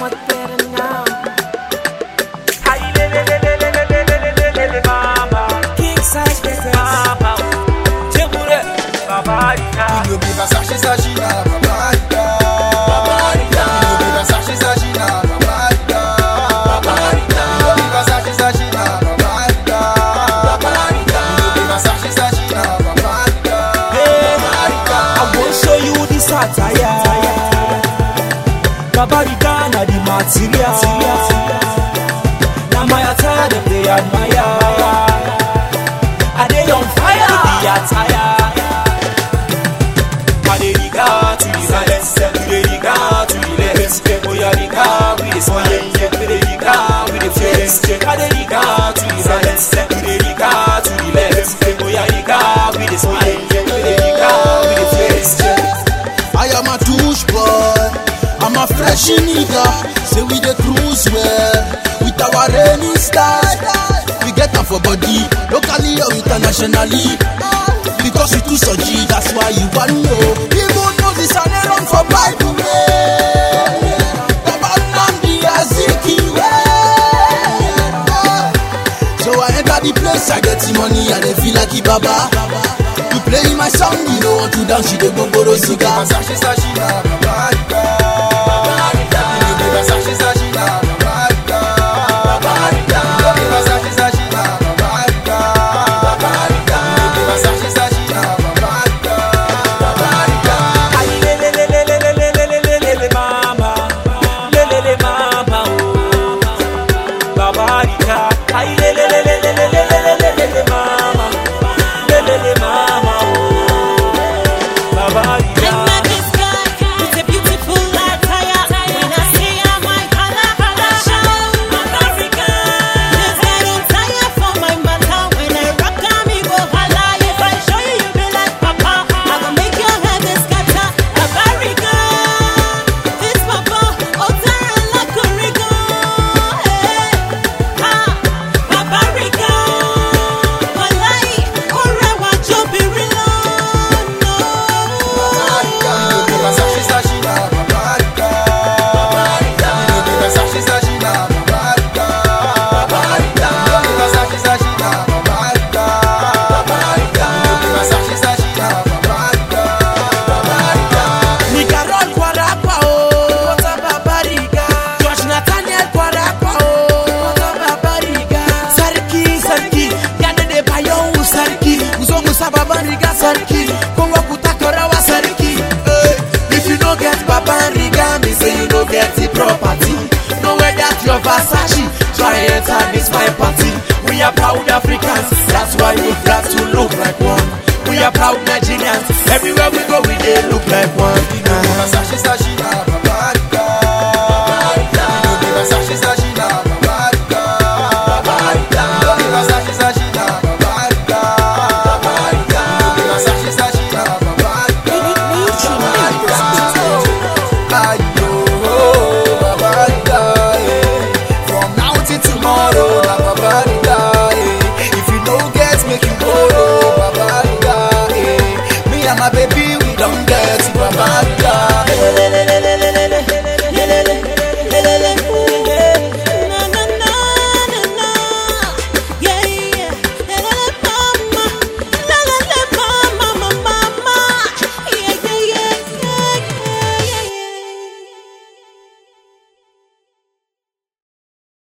much better now. King size business. You be Versace Sagina, Babarika. You be Versace Sagina, Babarika. You be Versace Sagina, Babarika. You be Versace Sagina, Babarika. I won't show you this attire. Babarika na the material. Now my attire them they admire. Are they on fire? The attire. Aderiga to the left, Aderiga to the left. Oyariga with the smile, Aderiga with the face. Aderiga to the left, Aderiga to the left. Oyariga with the smile, Aderiga with the face. I am a douche boy, I'm a fresh nigga. Say we the cruise well, with our rainy style. We get them for body, locally or internationally. Because you too surgy, that's why you want to know. People know this and they run for Bible way. Babanandi Aziki way. So I enter the place, I get the money and they feel like Ibaba. You play my song, you don't want to dance, you dey go borrow cigar. Versace Sagina, Babarika. You be Versace Sagina, Babarika. You be Versace Sagina, Babarika. You be Versace Sagina, Babarika. Lelelelelelelelelelele mama, lelele mama oh. Babarika, ay lelelelelelelelele mama, lelele mama oh. Babarika. I met this guy with a beautiful attire. When I see him, I holla shout, Babarika. This guy don't tire for my matter. When I rock him, he go holla. If I show you, you be like Papa. I go make your head scatter. Babarika, this Papa, Otara la Kurigo. Hey, ha, Babarika. Walai, Orewa Jobirilo. No. You be Versace Sagina, Babarika. You be Versace Sagina, Babarika. You be Versace Sagina, Babarika. You be Versace Sagina, Babarika. Nigga roll Kwadapa oh, what a Babarika. Josh Nathaniel Kwadapa oh, what a Babarika. Sarki, yande de bayo Sarki. Uzongu sa Babarika Sarki. Kongo kutakora wa Sarki. If you don't get Babarika, me say you don't get the property. Know where that your Versace. Try enter this my party. We are proud Africans, that's why we got to look like one. We are proud Nigerians, everywhere we go we dey look like one. Versace Sagina, Babarika. You be Versace Sagina, Babarika. You be Versace Sagina, Babarika. You be Versace Sagina, Babarika. Ayo, Babarika. From now till tomorrow, na Babarika. If you no get, make you borrow, Babarika. Me and my baby, we don't get Babarika.